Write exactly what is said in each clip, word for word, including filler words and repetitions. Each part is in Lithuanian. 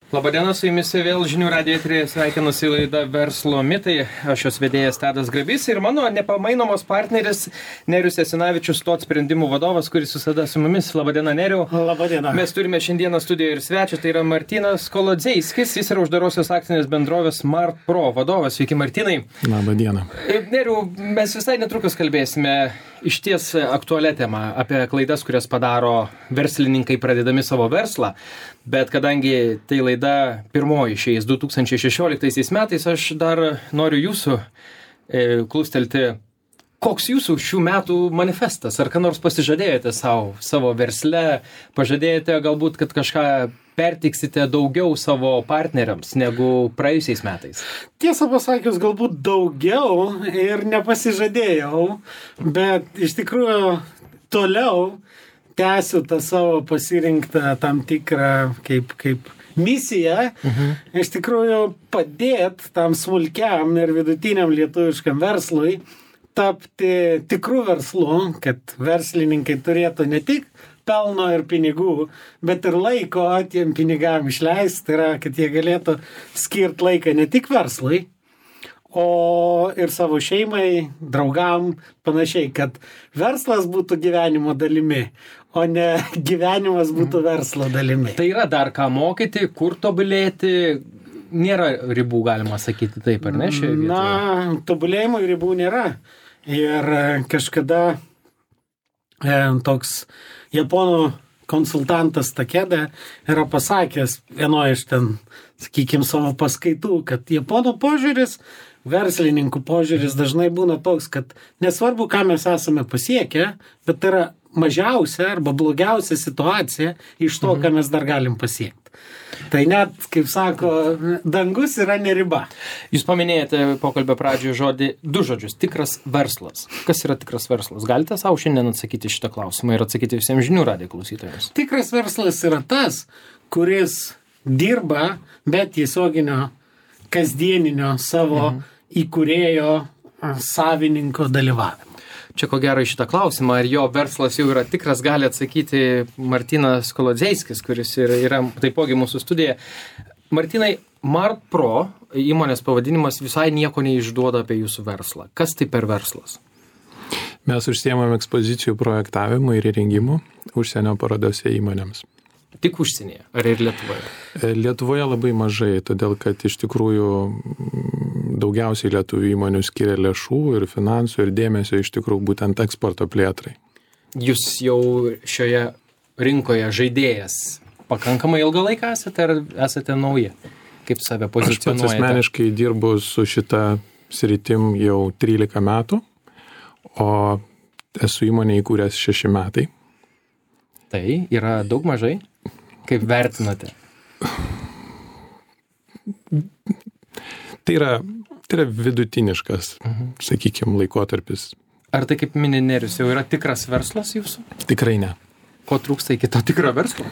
Labadiena, su jumis vėl Žinių radijo eteryje sveikinusi laida Verslo mitai. Aš jos vedėjas Tadas Grabys ir mano nepamainomos partneris Nerijus Jasinavičius, Tot sprendimų vadovas, kuris visada su mumis. Labadiena, Nerijau. Labadiena. Mes turime šiandieną studijoje ir svečią, tai yra Martynas Kolodzeiskis. Jis yra uždarosios akcinės bendrovės MartPro vadovas. Sveiki, Martynai. Labadiena. Nerijau, mes visai netrukus kalbėsime iš ties aktualią temą apie klaidas, kurias padaro verslininkai pradėdami savo verslą. Bet kadangi tai laida pirmoji šiais du tūkstančiai šešioliktaisiais metais, aš dar noriu jūsų e, klustelti, koks jūsų šių metų manifestas? Ar ką nors pasižadėjote savo, savo versle? Pažadėjote galbūt, kad kažką pertiksite daugiau savo partneriams negu praėjusiais metais? Tiesą pasakius, galbūt daugiau ir nepasižadėjau, bet iš tikrųjų toliau tęsiu tą savo pasirinktą tam tikrą kaip, kaip misiją, mhm. iš tikrųjų padėti tam smulkiam ir vidutiniam lietuviškam verslui tapti tikrų verslu, kad verslininkai turėtų ne tik pelno ir pinigų, bet ir laiko tiem pinigam išleisti, tai yra, kad jie galėtų skirti laiką ne tik verslui, o ir savo šeimai, draugam, panašiai, kad verslas būtų gyvenimo dalimi, o ne gyvenimas būtų verslo dalimi. Tai yra dar ką mokyti, kur tobulėti, nėra ribų, galima sakyti taip, ar ne, šioje vietoje? Na, tobulėjimo ribų nėra. Ir kažkada e, toks japonų konsultantas Takeda yra pasakęs vienoje iš ten, sakykime, savo paskaitų, kad japonų požiūris, verslininkų požiūris dažnai būna toks, kad nesvarbu, ką mes esame pasiekę, bet tai yra mažiausia arba blogiausia situacija iš to, ką mes dar galim pasiekti. Tai net, kaip sako, dangus yra ne riba. Jūs paminėjote pokalbio pradžioje žodį, du žodžius, tikras verslas. Kas yra tikras verslas? Galite savo šiandien atsakyti šitą klausimą ir atsakyti visiems Žinių radijo klausytojams? Tikras verslas yra tas, kuris dirba be tiesioginio kasdieninio savo mhm. įkūrėjo savininko dalyvavimo. Čia ko gero šitą klausimą, ar jo verslas jau yra tikras, gali atsakyti Martynas Kolodzeiskis, kuris yra, yra taipogi mūsų studija. Martynai, MartPro įmonės pavadinimas visai nieko neišduoda apie jūsų verslą. Kas tai per verslas? Mes užsiemam ekspozicijų projektavimu ir įrengimu užsienio parodose įmonėms. Tik užsienyje, ar ir Lietuvoje? Lietuvoje labai mažai, todėl kad iš tikrųjų daugiausiai lietuvių įmonių skiria lėšų ir finansų ir dėmesio iš tikrųjų būtent eksporto plėtrai. Jūs jau šioje rinkoje žaidėjas pakankamai ilgą laiką esate, ar esate nauji? Kaip save pozicionuojate? Aš pats asmeniškai dirbu su šita sritim jau trylika metų, o esu įmonę įkūręs šeši metai. Tai yra daug mažai? Kaip vertinate? Tai yra, tai yra vidutiniškas, mhm. sakykime, laikotarpis. Ar tai kaip mini Nerijus jau yra tikras verslas jūsų? Tikrai ne. Ko trūksta iki to tikro verslo?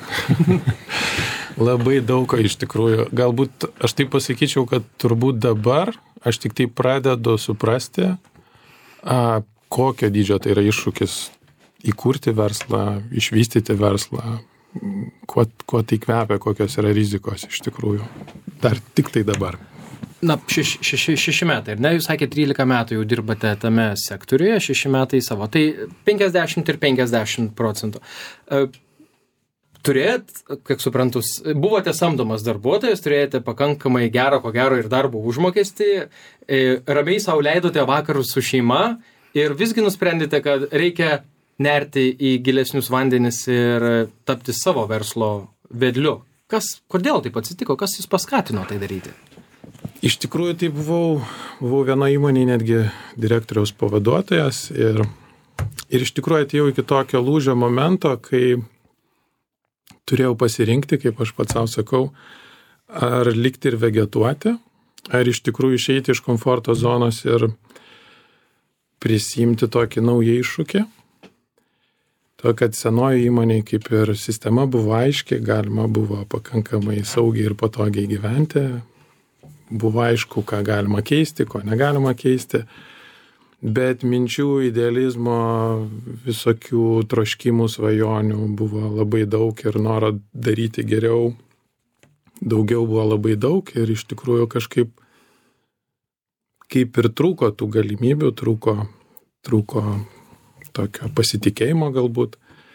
Labai daug ko iš tikrųjų. Galbūt aš taip pasakyčiau, kad turbūt dabar aš tik tai pradedu suprasti, a, kokio dydžio tai yra iššūkis įkurti verslą, išvystyti verslą, kuo, kuo tai kvepia, kokios yra rizikos iš tikrųjų. Dar tik tai dabar. Na, šeši, šeši, šeši metai, ir ne, jūs sakė, trylika metų jau dirbate tame sektoriuje, šeši metai savo, tai penkiasdešimt ir penkiasdešimt procentų. Turėjot, kiek suprantu, buvote samdomas darbuotojas, turėjote pakankamai gerą, ko gero ir darbo užmokestį, ramiai sau leidote vakarus su šeima ir visgi nusprendėte, kad reikia nerti į gilesnius vandenis ir tapti savo verslo vedliu. Kas, kodėl taip atsitiko? Kas jūs paskatino tai daryti? Iš tikrųjų, tai buvau, buvau vieno įmonėje netgi direktoriaus pavaduotojas ir, ir iš tikrųjų atėjau iki tokio lūžio momento, kai turėjau pasirinkti, kaip aš pats savo sakau, ar likti ir vegetuoti, ar iš tikrųjų išeiti iš komforto zonos ir prisimti tokį naują iššūkį. To, kad senoji įmonė kaip ir sistema buvo aiški, galima buvo pakankamai saugiai ir patogiai gyventi, buvo aišku, ką galima keisti, ko negalima keisti, bet minčių, idealizmo, visokių troškimų, svajonių buvo labai daug ir noro daryti geriau daugiau buvo labai daug ir iš tikrųjų kažkaip kaip ir trūko tų galimybių, trūko, trūko tokio pasitikėjimo galbūt.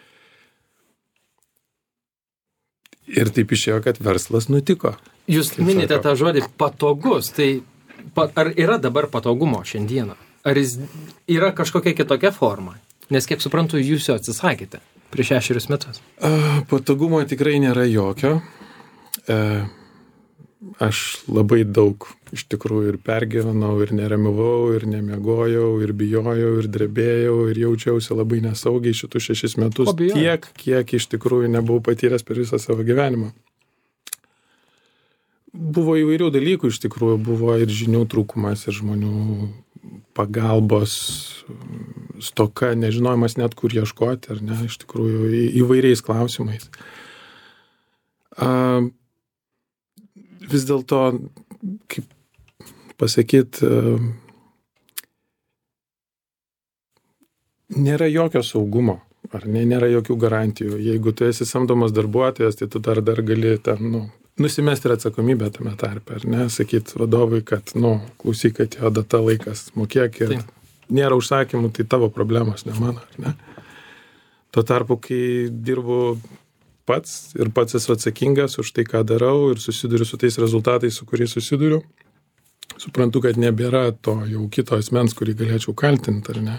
Ir taip išėjo, kad verslas nutiko. Jūs minite tą žodį patogus, tai ar yra dabar patogumo šiandieną? Ar jis yra kažkokia kitokia forma? Nes kiek suprantu, jūs jo atsisakėte prieš šešerius metus. Patogumo tikrai nėra jokio. Aš labai daug iš tikrųjų ir pergyvenau, ir neramivau, ir nemiegojau, ir bijojau, ir drebėjau, ir jaučiausi labai nesaugiai šitus šešis metus. Tiek, kiek iš tikrųjų nebuvau patyręs per visą savo gyvenimą. Buvo įvairių dalykų iš tikrųjų, buvo ir žinių trūkumas, ir žmonių pagalbos stoka, nežinojimas net kur ieškoti, ar ne, iš tikrųjų į, įvairiais klausimais. A, vis dėlto, kaip pasakyti, nėra jokio saugumo, ar ne, nėra jokių garantijų. Jeigu tu esi samdomas darbuotojas, tai tu dar, dar gali ten, nu, nusimesti ir atsakomybę tame tarpe, ar ne, sakyti vadovui, kad, nu, klausyk, kad jo data laikas, mokėk ir Taip. Nėra užsakymų, tai tavo problemos, ne mano, ar ne. Tuo tarpu, kai dirbu pats ir pats esu atsakingas už tai, ką darau ir susiduriu su tais rezultatais, su kuriais susiduriu, suprantu, kad nebėra to jau kito asmens, kurį galėčiau kaltinti, ar ne.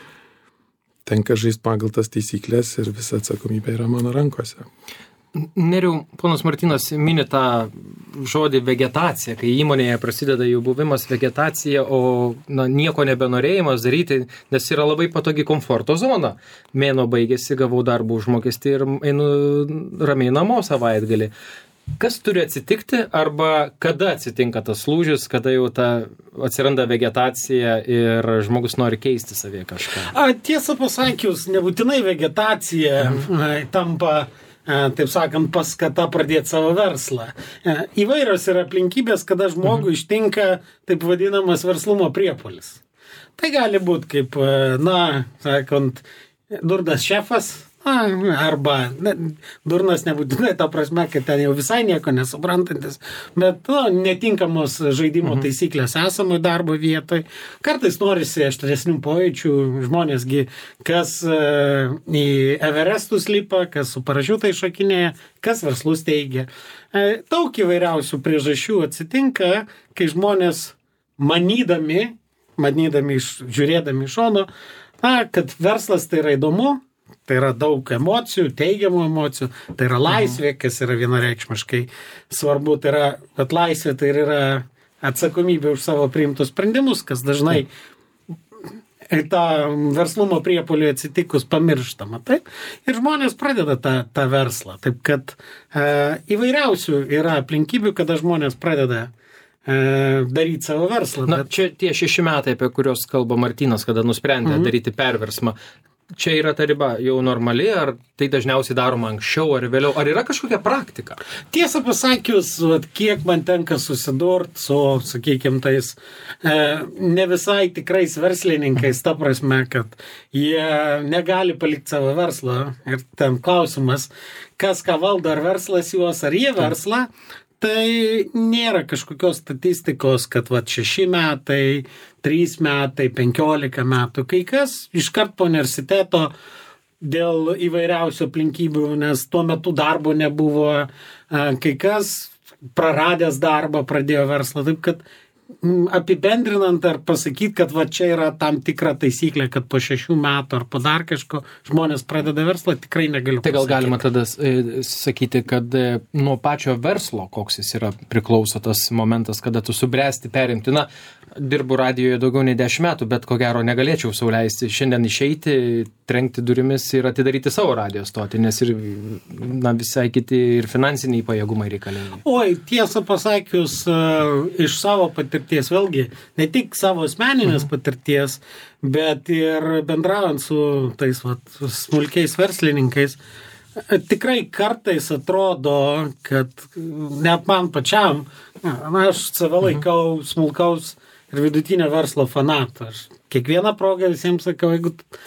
Tenka žaisti pagal tas taisyklės ir visa atsakomybė yra mano rankose. Neriau, ponas Martynas mini tą žodį vegetacija, kai įmonėje prasideda jų buvimas vegetacija, o na, nieko nebenorėjimas daryti, nes yra labai patogi komforto zona. Mėnuo baigėsi, gavau darbų užmokestį ir einu ramiai namo savaitgalį. Kas turi atsitikti arba kada atsitinka tas lūžis, kada jau ta atsiranda vegetacija ir žmogus nori keisti savyje kažką? A, tiesą pasakius, nebūtinai vegetacija mhm. tampa, taip sakant, paskata pradėti savo verslą. Įvairios yra aplinkybės, kada žmogų mhm. ištinka taip vadinamas verslumo priepuolis. Tai gali būti kaip, na, sakant, durnas šefas, arba ne, durnas nebūtinai ta prasme, kad ten jau visai nieko nesuprantantis, bet nu, netinkamos žaidimo mhm. taisyklės esamai darbo vietoj. Kartais norisi aštresnių pojūčių, žmonėsgi, kas uh, į Everestus lipa, kas su parašiutai šokinėja, kas verslus teigia. Uh, daug įvairiausių priežasčių atsitinka, kai žmonės manydami, manydami, iš, žiūrėdami iš šono, na, kad verslas tai yra įdomu, tai yra daug emocijų, teigiamų emocijų, tai yra laisvė, kas yra vienareikšmiškai svarbu, tai yra, bet laisvė tai yra atsakomybė už savo priimtus sprendimus, kas dažnai tą verslumo priepuolį atsitikus pamirštama. Taip? Ir žmonės pradeda tą, tą verslą. Taip kad e, įvairiausių yra aplinkybių, kada žmonės pradeda e, daryti savo verslą. Na, bet... čia tie šeši metai, apie kuriuos kalba Martynas, kada nusprendė mhm. daryti perversmą. Čia yra ta riba jau normali, ar tai dažniausiai daroma anksčiau ar vėliau? Ar yra kažkokia praktika? Tiesą pasakius, kiek man tenka susidurti su, sakykime, tais e, ne visai tikrais verslininkais, ta prasme, kad jie negali palikti savo verslą. Ir ten klausimas, kas ką valdo, ar verslas juos, ar jie verslą. Tai nėra kažkokios statistikos, kad va šeši metai, trys metai, penkiolika metų. Kai kas iškart po universiteto dėl įvairiausių aplinkybių, nes tuo metu darbo nebuvo, kai kas praradęs darbą pradėjo verslą. Taip kad apibendrinant ar pasakyti, kad va čia yra tam tikra taisyklė, kad po šešių metų ar po dar kažko žmonės pradeda verslą, tikrai negaliu pasakyti. Tai gal pasakyti. galima tada e, sakyti, kad e, nuo pačio verslo, koks jis yra, priklauso tas momentas, kada tu subręsti, perimti. Na, dirbu radijoje daugiau nei dešimt metų, bet ko gero negalėčiau sau leisti šiandien išeiti, trenkti durimis ir atidaryti savo radijo stotį, nes ir na, visai kiti ir finansiniai pajėgumai reikalingi. Oi, tiesą pasakius, iš savo patirties, vėlgi, ne tik savo asmeninės mhm. patirties, bet ir bendraujant su tais vat, smulkiais verslininkais, tikrai kartais atrodo, kad net man pačiam, na, aš save laikau smulkaus ir vidutinio verslo fanatą. Aš kiekvieną progą visiems sakau, jeigu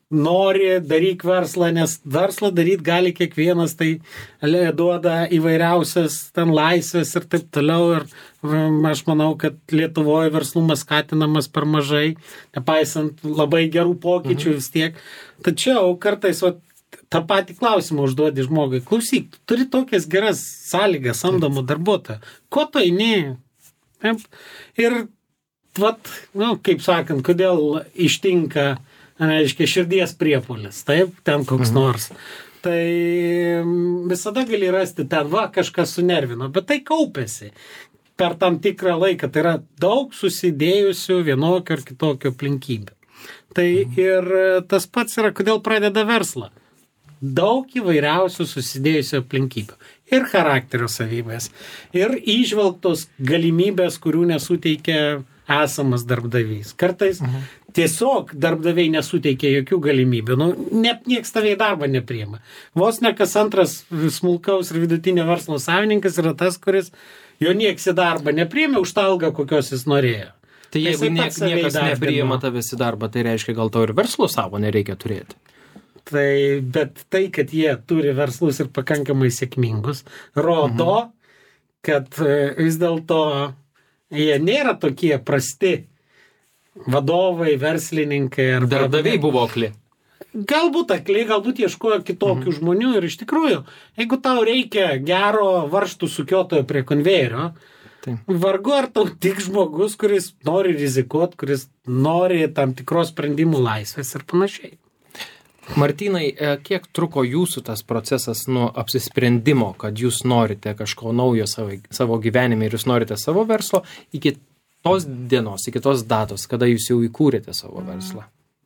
nori, daryk verslą, nes verslą daryti gali kiekvienas, tai duoda įvairiausias ten laisvės ir taip toliau. Ir aš manau, kad Lietuvoje verslumas skatinamas per mažai, nepaisant labai gerų pokyčių vis tiek. Tačiau kartais o, tą patį klausimą užduodi žmogui. Klausyk, tu turi tokias geras sąlygas samdomų darbuotojų. Ko tu eini? Taip? Ir, vat, nu, kaip sakant, kodėl ištinka, reiškia, širdies priepuolis, taip, ten koks nors. Tai visada gali rasti ten, va, kažkas sunervino, bet tai kaupėsi per tam tikrą laiką. Tai yra daug susidėjusių vienokio ar kitokio aplinkybių. Tai ir tas pats yra, kodėl pradeda verslą. Daug įvairiausių susidėjusių aplinkybių. Ir charakterio savybės, ir įžvelgtos galimybės, kurių nesuteikia esamas darbdavys. Kartais mhm. tiesiog darbdaviai nesuteikia jokių galimybių. Nu, ne, nieks tave į darbą nepriima. Vos ne kas antras smulkaus ir vidutinio verslo savininkas yra tas, kuris jo nieks į darbą nepriėmė už tą algą, kokios jis norėjo. Tai jeigu niek, niekas nepriima tavęs į darbą, tai reiškia, gal to ir verslo savo nereikia turėti. Tai, bet tai, kad jie turi verslus ir pakankamai sėkmingus, rodo, mhm. kad vis dėlto jie nėra tokie prasti vadovai, verslininkai. Ar darbdaviai buvo akli. Galbūt akli, galbūt ieškojo kitokių mhm. žmonių ir iš tikrųjų, jeigu tau reikia gero varžtų sukiotojo prie konvejerio, tai vargu ar tau tik žmogus, kuris nori rizikuoti, kuris nori tam tikros sprendimų laisvės ir panašiai. Martynai, kiek truko jūsų tas procesas nuo apsisprendimo, kad jūs norite kažko naujo savo, savo gyvenime ir jūs norite savo verslo, iki tos dienos, iki tos datos, kada jūs jau įkūrėte savo verslą?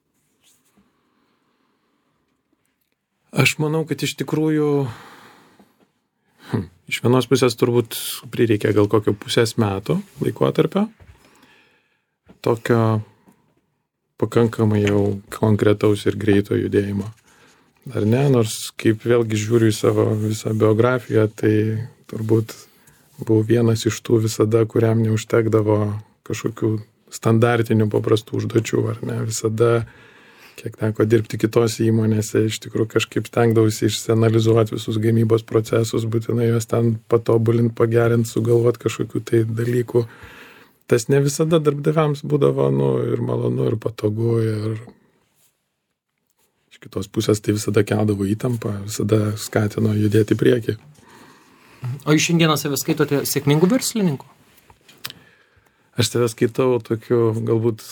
Aš manau, kad iš tikrųjų, hm, iš vienos pusės turbūt prireikė gal kokio pusės metų laikotarpio, tokio pakankamai jau konkretaus ir greito judėjimo. Ar ne, nors kaip vėlgi žiūriu į savo visą biografiją, tai turbūt buvau vienas iš tų visada, kuriam neužtekdavo kažkokių standartinių paprastų užduočių, ar ne, visada, kiek teko dirbti kitose įmonėse, iš tikrųjų kažkaip stengdavausi išsianalizuoti visus gamybos procesus, būtinai juos ten patobulinti, pagerinti, sugalvoti kažkokių tai dalykų. Tas ne visada darbdaviams būdavo, nu, ir malonu, ir patogu, ir iš kitos pusės tai visada keldavo įtampą, visada skatino judėti į priekį. O jūs šiandieną save skaitote sėkmingų verslininkų? Aš save skaitau tokiu, galbūt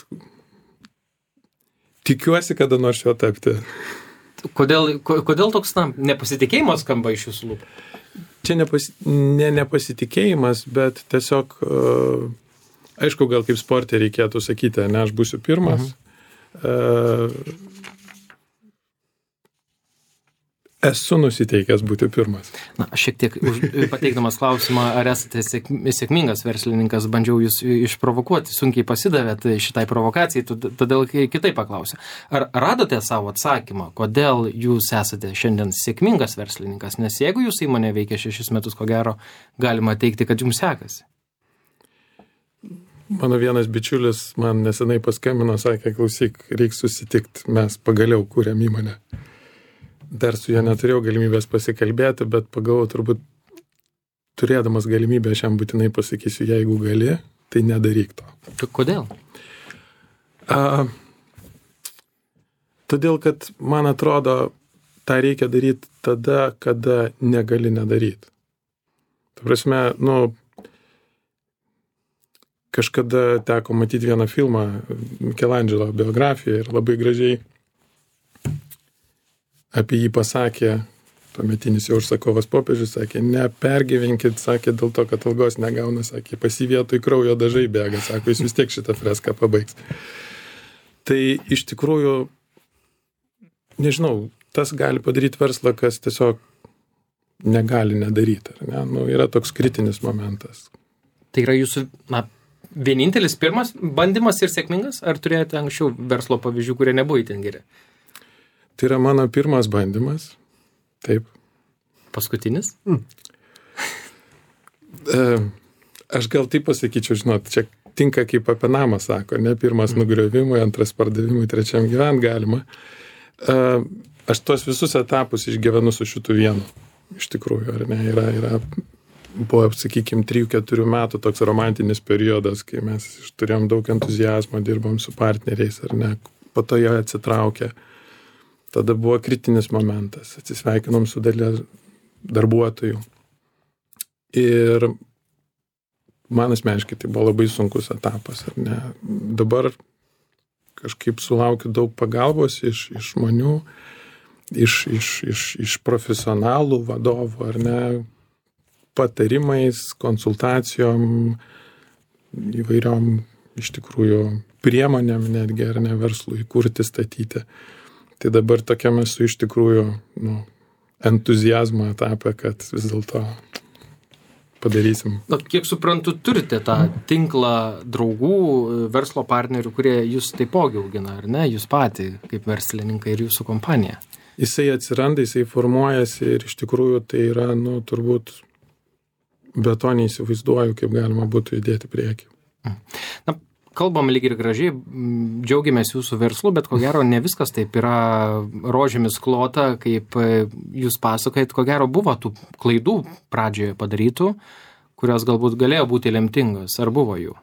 tikiuosi, kada nors jo tapti. Kodėl, kodėl toks na, nepasitikėjimas skamba iš jūsų lūpų? Čia nepasi, ne nepasitikėjimas, bet tiesiog... Uh, Aišku, gal kaip sporte reikėtų sakyti, ne, aš būsiu pirmas. Mhm. Esu nusiteikęs būti pirmas. Na, aš šiek tiek už, pateikdamas klausimą, ar esate sėk, sėkmingas verslininkas, bandžiau jūs išprovokuoti, sunkiai pasidavėt šitai provokacijai, todėl kitaip paklausiu. Ar radote savo atsakymą, kodėl jūs esate šiandien sėkmingas verslininkas? Nes jeigu jūsų įmonė veikia šešis metus, ko gero, galima teikti, kad jums sekasi. Mano vienas bičiulis man nesenai paskambino, sakė, klausyk, reikia susitikti, mes pagaliau kūrėm įmonę. Dar su juo neturėjau galimybės pasikalbėti, bet pagalvojau, turbūt turėdamas galimybę aš jam būtinai pasakysiu, jeigu gali, tai nedaryk to. Kodėl? A, todėl, kad man atrodo, tą reikia daryti tada, kada negali nedaryti. Ta prasme, nu, kažkada teko matyti vieną filmą, Michelangelo biografiją, ir labai gražiai apie jį pasakė, tuometinis jo užsakovas popiežius, sakė, nepergyvenkit, sakė, dėl to, kad algos negauna, sakė, pas jį vietoj kraujo dažai bėga, sako, jis vis tiek šitą freską pabaigs. Tai iš tikrųjų, nežinau, tas gali padaryti verslą, kas tiesiog negali nedaryti. Ne? Nu, yra toks kritinis momentas. Tai yra jūsų, na, vienintelis pirmas bandymas ir sėkmingas, ar turėjote anksčiau verslo pavyzdžių, kurie nebuvo itin geri? Tai yra mano pirmas bandymas. Taip. Paskutinis? Mm. Aš gal taip pasakyčiau, žinot, čia tinka kaip apie namą sako, ne pirmas mm. nugriovimui, antras pardavimui, trečiam gyvent galima. Aš tos visus etapus išgyvenu su šitu vienu. Iš tikrųjų, ar ne, yra, yra buvo, sakykime, trijų keturių metų toks romantinis periodas, kai mes turėjom daug entuzijazmo, dirbom su partneriais, ar ne, po to jie atsitraukė. Tada buvo kritinis momentas, atsisveikinom su dalia darbuotojų. Ir man asmeniškai tai buvo labai sunkus etapas, ar ne. Dabar kažkaip sulaukiu daug pagalbos iš, iš žmonių, iš, iš, iš, iš profesionalų vadovų, ar ne, patarimais, konsultacijom, įvairiom iš tikrųjų priemonėm netgi, ar ne, verslui kurti, statyti. Tai dabar tokiam esu iš tikrųjų nu, entuziazmo etapą, kad vis dėlto padarysim. Na, kiek suprantu, turite tą tinklą draugų, verslo partnerių, kurie jūs taipogi augina, ar ne, jūs patį kaip verslininkai ir jūsų kompanija. Jisai atsiranda, jisai formuojasi ir iš tikrųjų tai yra, nu, turbūt be to neįsivaizduoju, kaip galima būtų judėti priekį. Na, kalbam lyg ir gražiai, džiaugiamės jūsų verslu, bet ko gero ne viskas taip yra rožėmis klota, kaip jūs pasakojat, ko gero buvo tų klaidų pradžioje padarytų, kurios galbūt galėjo būti lemtingos, ar buvo jų?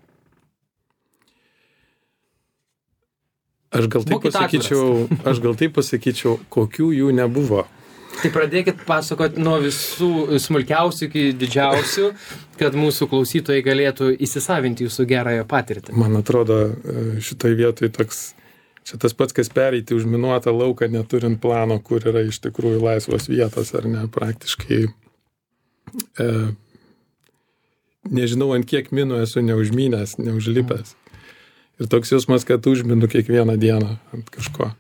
Aš gal taip pasakyčiau, aš gal taip pasakyčiau, kokių jų nebuvo. Tai pradėkit pasakot nuo visų smulkiausių iki didžiausių, kad mūsų klausytojai galėtų įsisavinti jūsų gerąją patirtį. Man atrodo, šitoj vietoj toks, čia tas pats, kas pereiti užminuotą lauką, neturint plano, kur yra iš tikrųjų laisvos vietos, ar ne, praktiškai. E, nežinau, ant kiek minų esu neužmynęs, neužlipęs. Ir toks jausmas, kad užminu kiekvieną dieną ant kažko.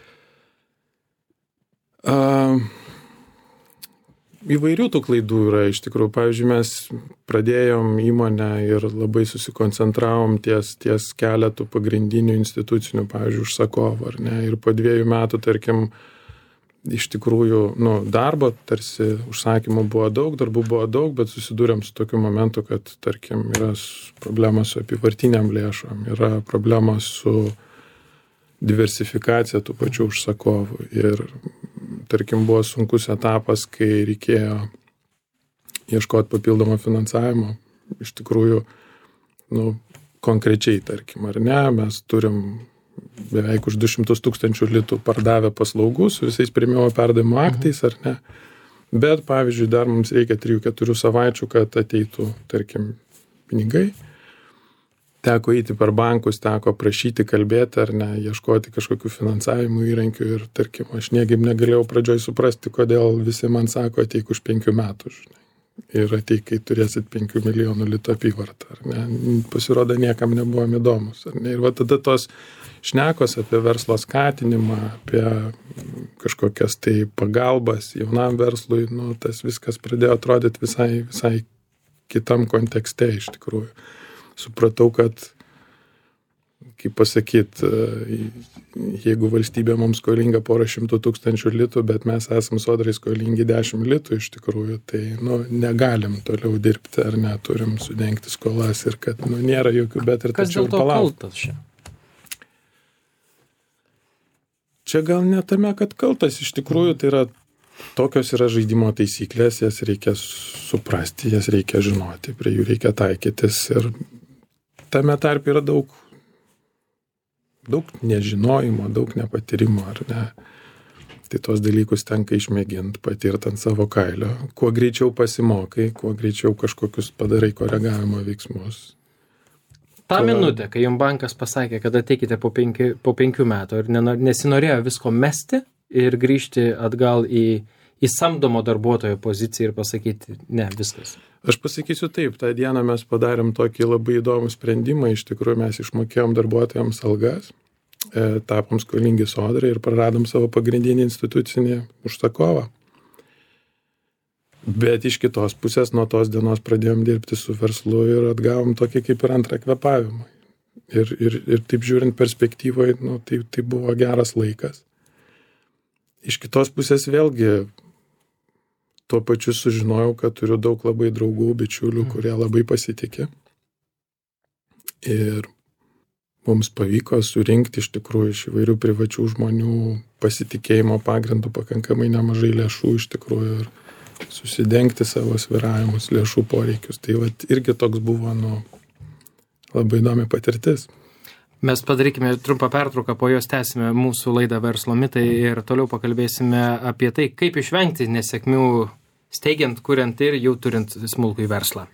Uh, įvairių tų klaidų yra iš tikrųjų. Pavyzdžiui, mes pradėjom įmonę ir labai susikoncentravom ties, ties keletų pagrindinių institucinių, pavyzdžiui, užsakovų, ar ne. Ir po dviejų metų, tarkim, iš tikrųjų, nu, darbo, tarsi užsakymų buvo daug, darbų buvo daug, bet susidūrėm su tokiu momentu, kad, tarkim, yra problemos su apyvartiniam lėšom, yra problemos su diversifikacija tų pačių užsakovų. Ir, tarkim, buvo sunkus etapas, kai reikėjo ieškoti papildomo finansavimo. Iš tikrųjų, nu, konkrečiai, tarkim, ar ne, mes turim beveik už du šimtus tūkstančių litų pardavę paslaugų su visais priėmimo perdavimo aktais, ar ne. Bet, pavyzdžiui, dar mums reikia trijų keturių savaičių, kad ateitų, tarkim, pinigai. Teko eiti per bankus, teko prašyti, kalbėti, ar ne, ieškoti kažkokių finansavimų įrankių ir, tarkim, aš niekaip negalėjau pradžioj suprasti, kodėl visi man sako, ateik už penkių metų, žinai. Ir ateik, kai turėsit penkių milijonų litų apyvartą, ar ne. Pasirodo, niekam nebuvom įdomus, ar ne. Ir va tada tos šnekos apie verslo skatinimą, apie kažkokias tai pagalbas jaunam verslui, nu, tas viskas pradėjo atrodyti visai, visai kitam kontekste iš tikrųjų. Supratau, kad, kaip pasakyt, jeigu valstybė mums skolinga porą šimtų tūkstančių litų, bet mes esam sodrai skolingi dešimt litų iš tikrųjų, tai, nu, negalim toliau dirbti, ar ne, turim sudengti skolas ir kad, nu, nėra jokių bet ir tačiau ir palaukti. Kas dėl to kaltas čia? Čia gal ne tame, kad kaltas, iš tikrųjų tai yra, tokios yra žaidimo taisyklės, jas reikia suprasti, jas reikia žinoti, prie jų reikia taikytis ir tame tarp yra daug, daug nežinojimo, daug nepatyrimo, ar ne. Tai tos dalykus tenka išmėginti, patirt ant savo kailio. Kuo greičiau pasimokai, kuo greičiau kažkokius padarai koregavimo veiksmus. Ta minutė, kai jums bankas pasakė, kad ateikite po, penki, po penkių metų ir nesinorėjo visko mesti ir grįžti atgal į, į samdomo darbuotojo poziciją ir pasakyti, ne, viskas. Aš pasakysiu taip, tą dieną mes padarėm tokį labai įdomų sprendimą, iš tikrųjų mes išmokėjom darbuotojams algas, e, tapom skolingi sodrai ir praradom savo pagrindinį institucinį užsakovą. Bet iš kitos pusės nuo tos dienos pradėjom dirbti su verslu ir atgavom tokį kaip ir antrą kvėpavimą. Ir, ir, ir taip žiūrint perspektyvoje, nu, tai, tai buvo geras laikas. Iš kitos pusės vėlgi tuo pačiu sužinojau, kad turiu daug labai draugų, bičiulių, kurie labai pasitikė. Ir mums pavyko surinkti iš tikrųjų iš įvairių privačių žmonių pasitikėjimo pagrindų pakankamai nemažai lėšų iš tikrųjų ir susidengti savo sviravimus, lėšų poreikius. Tai vat irgi toks buvo, nu, labai įdomi patirtis. Mes padarykime trumpą pertrauką, po jos tęsime mūsų laidą Verslo mitai ir toliau pakalbėsime apie tai, kaip išvengti nesėkmių steigiant, kuriant ir jau turint smulkų verslą.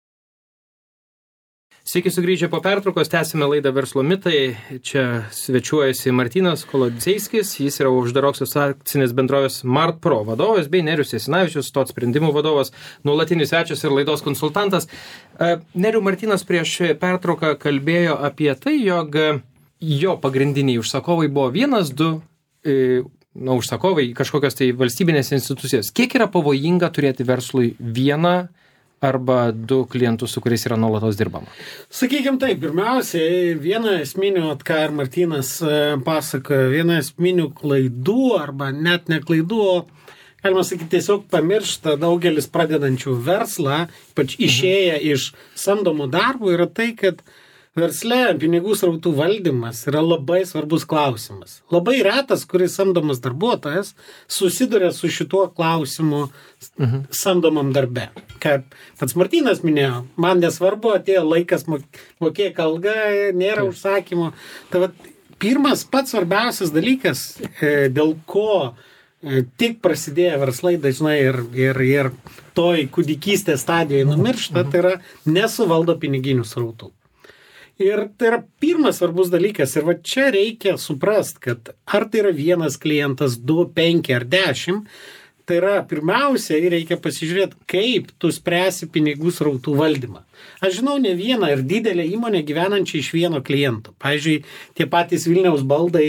Sveiki sugrįžę po pertraukos, tęsime laidą Verslo mitai. Čia svečiuojasi Martynas Kolodziejskis, jis yra uždarosios akcinės bendrovės MartPro vadovas, bei Nerijus Jasinavičius, Tot sprendimų vadovas, nuolatinis svečias ir laidos konsultantas. Nerijus Martynas prieš pertrauką kalbėjo apie tai, jog jo pagrindiniai užsakovai buvo vienas, du na, užsakovai, kažkokios tai valstybinės institucijos. Kiek yra pavojinga turėti verslui vieną arba du klientus, su kuriais yra nuolatos dirbama? Sakykim taip, pirmiausiai, viena esminių, ką ir Martynas pasakojo, viena esminių klaidų, arba net ne klaidų, galima sakyti, tiesiog pamiršta daugelis pradedančių verslą, ypač išėję iš samdomų darbų, yra tai, kad versle pinigų srautų valdymas yra labai svarbus klausimas. Labai retas, kuris samdomas darbuotojas, susiduria su šituo klausimu mhm. samdomam darbe. Kaip pats Martynas minėjo, man nesvarbu, atėjo laikas mokėk algą, nėra Taip. Užsakymo. Tai vat, pirmas pats svarbiausias dalykas, dėl ko tik prasidėję verslai dažnai ir, ir, ir toj kūdikystės stadijoje numiršta, mhm. tai yra nesuvaldo piniginių srautų. Ir tai yra pirmas svarbus dalykas. Ir va čia reikia suprast, kad ar tai yra vienas klientas, du, penki ar dešimt, tai yra pirmiausiai reikia pasižiūrėti, kaip tu spręsi pinigų srautų valdymą. Aš žinau ne vieną ir didelę įmonę gyvenančią iš vieno kliento. Pavyzdžiui, tie patys Vilniaus baldai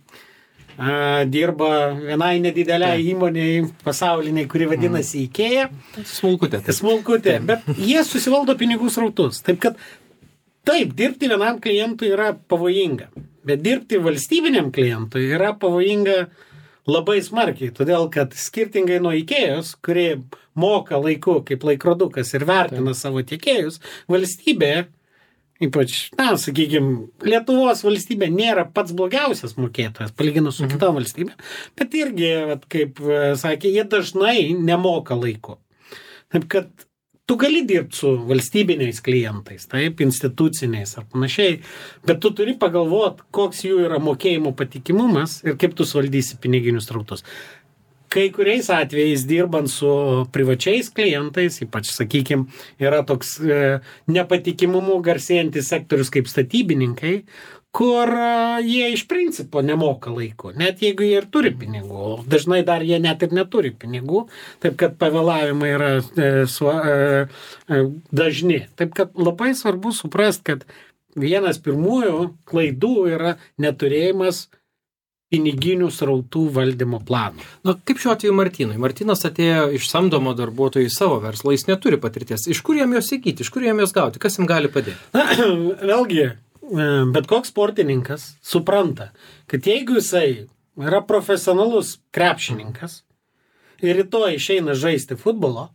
a, dirba vienai nedideliai įmonei pasauliniai, kuri vadinasi IKEA. Smulkutė. Smulkutė, bet jie susivaldo pinigų srautus. Taip kad Taip, dirbti vienam klientui yra pavojinga, bet dirbti valstybiniam klientui yra pavojinga labai smarkiai, todėl kad skirtingai nuo IKEA'os, kurie moka laiku kaip laikrodukas ir vertina Taip. Savo tiekėjus, valstybė, ypač, na, sakykime, Lietuvos valstybė nėra pats blogiausias mokėtojas, palyginus su mhm. kitom valstybė, bet irgi, kaip sakė, jie dažnai nemoka laiku. Taip kad tu gali dirbti su valstybiniais klientais, taip, instituciniais ar panašiai, bet tu turi pagalvoti, koks jų yra mokėjimo patikimumas ir kaip tu suvaldysi piniginius srautus. Kai kuriais atvejais dirbant su privačiais klientais, ypač, sakykime, yra toks e, nepatikimumu garsėjantis sektorius kaip statybininkai, kur jie iš principo nemoka laiku, net jeigu jie ir turi pinigų. Dažnai dar jie net ir neturi pinigų, taip kad pavėlavimai yra e, su, e, e, dažni. Taip kad labai svarbu suprast, kad vienas pirmųjų klaidų yra neturėjimas piniginių srautų valdymo plano. Na, kaip šiuo atveju Martynui? Martynas atėjo iš samdomo darbuotojų į savo verslą, jis neturi patirties. Iš kur jam jos įgyti, iš kur jam jos gauti, kas jam gali padėti? Na, vėlgi, bet koks sportininkas supranta, kad jeigu jisai yra profesionalus krepšininkas ir rytoj išeina žaisti futbolo,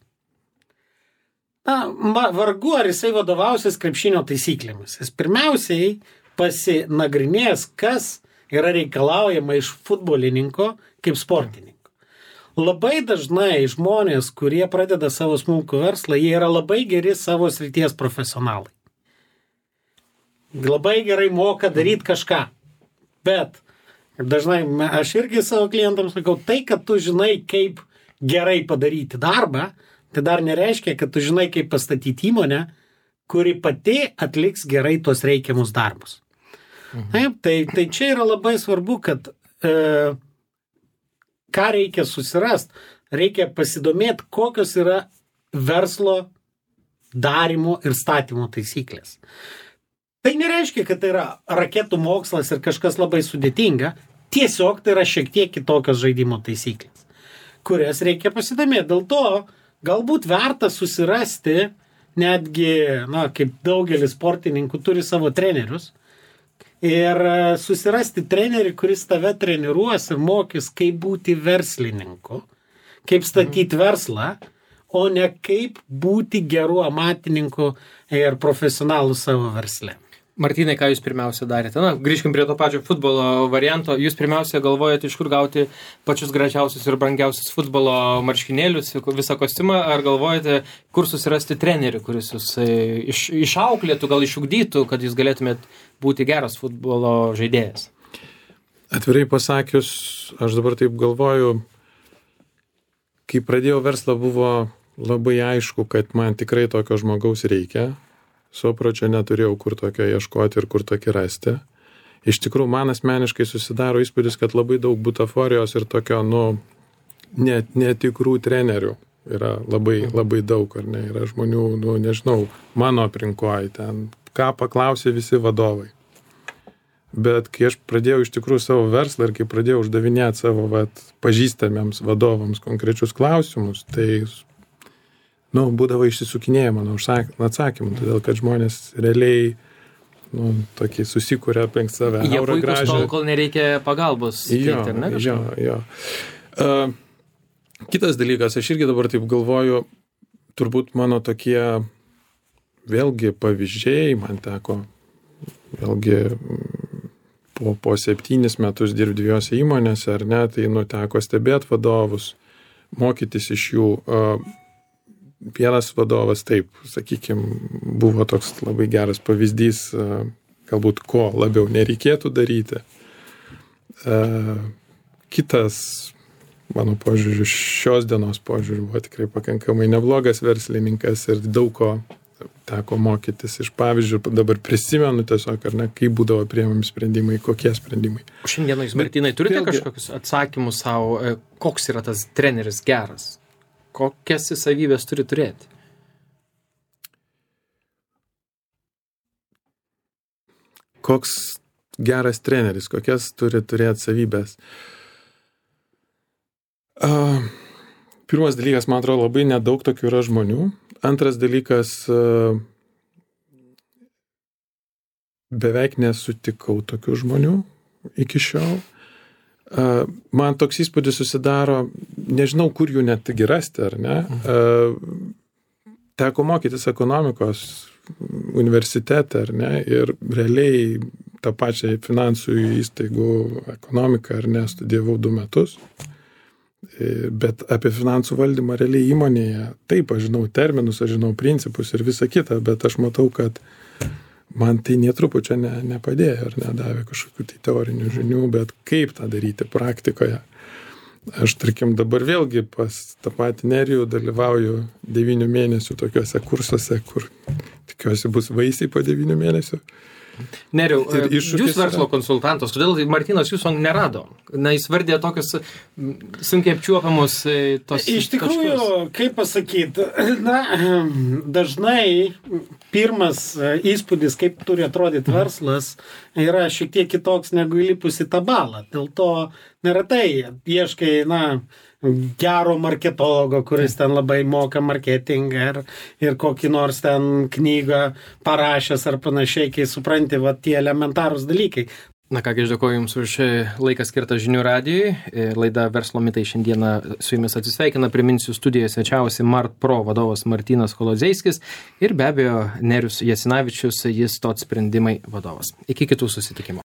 na, vargu ar jisai vadovausis krepšinio taisyklėmis. Jis pirmiausiai pasinagrinės, kas yra reikalaujama iš futbolininko kaip sportininko. Labai dažnai žmonės, kurie pradeda savo smulkų verslą, jie yra labai geri savo srities profesionalai. Labai gerai moka daryti kažką. Bet dažnai aš irgi savo klientams sakau, tai, kad tu žinai, kaip gerai padaryti darbą, tai dar nereiškia, kad tu žinai, kaip pastatyti įmonę, kuri pati atliks gerai tos reikiamus darbus. Mhm. Taip, tai, tai čia yra labai svarbu, kad e, ką reikia susirast, reikia pasidomėti, kokios yra verslo darimo ir statymo taisyklės. Tai nereiškia, kad tai yra raketų mokslas ir kažkas labai sudėtinga, tiesiog tai yra šiek tiek kitokios žaidimo taisyklės, kurias reikia pasidomėti. Dėl to galbūt verta susirasti netgi, na, kaip daugelis sportininkų turi savo trenerius, ir susirasti trenerį, kuris tave treniruos ir mokys, kaip būti verslininku, kaip statyti verslą, o ne kaip būti geru amatininku ir profesionalu savo versle. Martynai, ką jūs pirmiausia darėte? Na, grįžkim prie to pačio futbolo varianto. Jūs pirmiausia galvojate, iš kur gauti pačius gražiausius ir brangiausius futbolo marškinėlius, visą kostiumą, ar galvojate, kur susirasti trenerių, kuris jūs iš, išauklėtų, gal išugdytų, kad jūs galėtumėt būti geras futbolo žaidėjas? Atvirai pasakius, aš dabar taip galvoju, kai pradėjau verslą, buvo labai aišku, kad man tikrai tokio žmogaus reikia. Sopročio neturėjau kur tokio ieškoti ir kur tokį rasti. Iš tikrųjų, man asmeniškai susidaro įspūdis, kad labai daug butaforijos ir tokio, nu, net, netikrų trenerių yra labai, labai daug, ar ne? Yra žmonių, nu, nežinau, mano aplinkoje ten, ką paklausė visi vadovai. Bet kai aš pradėjau iš tikrųjų savo verslą ir kai pradėjau uždavinėti savo vat, pažįstamiems vadovams konkrečius klausimus, tai nu, būdavo išsisukinėjama nuo atsakymų, todėl kad žmonės realiai nu, tokį susikuria aplink save. Jie puikus tol, kol nereikia pagalbos. Jo, teikti, ar ne, jo, jo. Uh, kitas dalykas, aš irgi dabar taip galvoju, turbūt mano tokie vėlgi pavyzdžiai, man teko vėlgi po, po septynis metus dirbti dviejose įmonėse, ar ne, tai nu, teko stebėti vadovus, mokytis iš jų. Vienas vadovas, taip, sakykime, buvo toks labai geras pavyzdys, galbūt ko labiau nereikėtų daryti. Kitas, mano požiūriu, šios dienos požiūriu, buvo tikrai pakankamai neblogas verslininkas ir daug ko teko mokytis iš pavyzdžių, dabar prisimenu tiesiog, ar ne, kaip būdavo priimami sprendimai, kokie sprendimai. Šiandieną jūs, Martynai, turite vėlgi kažkokius atsakymus savo, koks yra tas treneris geras? Kokias savybės turi turėti? Koks geras treneris, kokias turi turėti savybės? Uh, pirmas dalykas, man atrodo, labai nedaug tokių yra žmonių. Antras dalykas, beveik nesutikau tokių žmonių iki šiol. Man toks įspūdis susidaro, nežinau, kur jų net rasti, ar ne. Teko mokytis ekonomikos universitete, ar ne, ir realiai tą pačią finansų įstaigų ekonomiką, ar ne, studijavau du metus. Bet apie finansų valdymą realiai įmonėje, taip, aš žinau terminus, aš žinau principus ir visą kitą, bet aš matau, kad man tai netrupučio ne, nepadėjo ir nedavė kažkokių tai teorinių žinių, bet kaip tą daryti praktikoje. Aš, tarkim, dabar vėlgi pas tą patį Nerijų dalyvauju devynių mėnesių tokiuose kursuose, kur tikiuosi bus vaisiai po devynių mėnesių. Neriau, jūs verslo konsultantas, kodėl Martynas jūsų nerado? Na, jis vardė tokius sunkiai apčiuopiamus tos Iš tikrųjų, taškus. Kaip pasakyti, na, dažnai pirmas įspūdis, kaip turi atrodyti verslas, yra šiek tiek kitoks negu įlipus į tą balą. Dėl to neretai ieškai, na, gero marketologo, kuris ten labai moka marketingą ir, ir kokį nors ten knygą parašęs ar panašiai, kai supranti va, tie elementarūs dalykai. Na kągi, aš dėkoju Jums už laiką skirtą žinių radijui. Laida Verslo mitai šiandieną su Jumis atsisveikina. Priminsiu, studijoje svečiavosi MartPro vadovas Martynas Kolodzeiskis ir be abejo Nerijus Jasinavičius, jis tot sprendimai vadovas. Iki kitų susitikimų.